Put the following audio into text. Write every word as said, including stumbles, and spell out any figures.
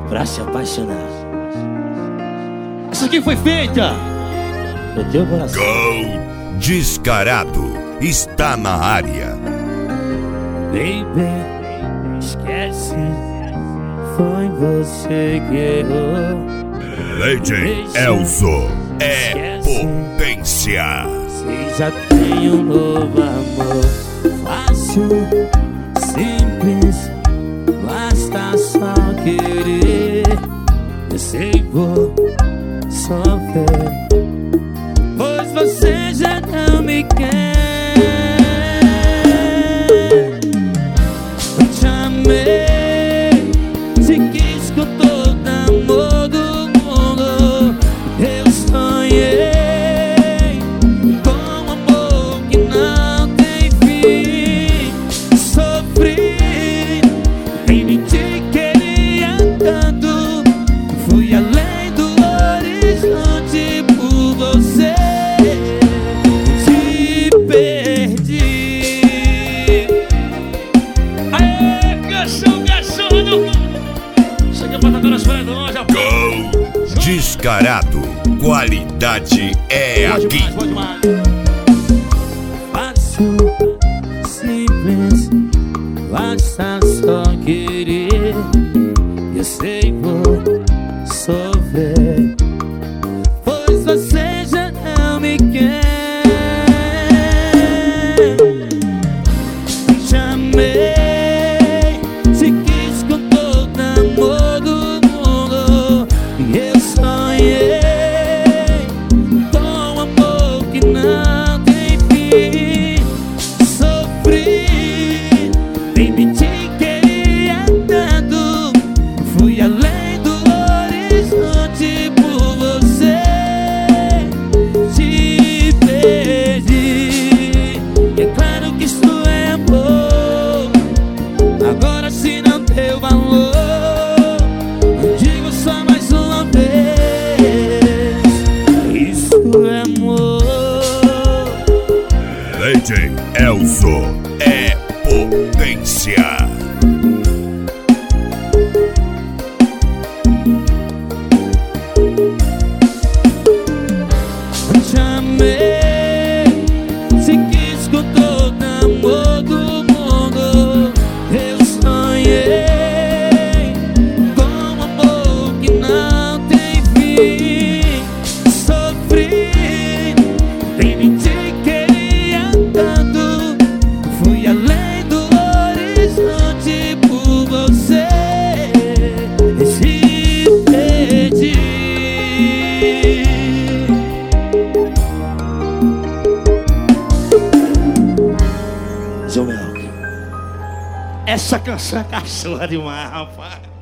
pra se apaixonar. Essa aqui foi feita no teu coração. Gol Descarado está na área. Baby, esquece, foi você que errou. Lady Elzo é potência. Se já tem um novo amor, fácil, simples, basta só querer. Eu sei, vou sofrer, pois você já não me quer. Eu te amei, te quis com todo amor do mundo. Eu sonhei com um amor que não tem fim. Sofri, em mim te queria tanto. Fui além do horizonte por você. Te perdi. Aê, garçom, garçom. Chega pra tocar nas praias longe. Gol Descarado, qualidade é Pode aqui. mais, pode mais. Fácil, simples, basta só querer. Eu sei, vou sofrer, pois você já não me quer. Te amei, te quis com todo amor do mundo. Eu sonhei com um amor que não tem fim. Sofri, em mim te queria tanto. Fui além do horizonte por você. Te perdi. E é claro que isto é amor. Agora se não deu valor, eu digo só mais uma vez: isso é amor. Lady Elzo é potência. Te amei, te quis com todo amor do mundo. Eu sonhei com um amor que não tem fim. Sofri, em mim te queria tanto. Fui além do horizonte por você. Te perdi. João Mel, essa canção é cachorra demais, rapaz.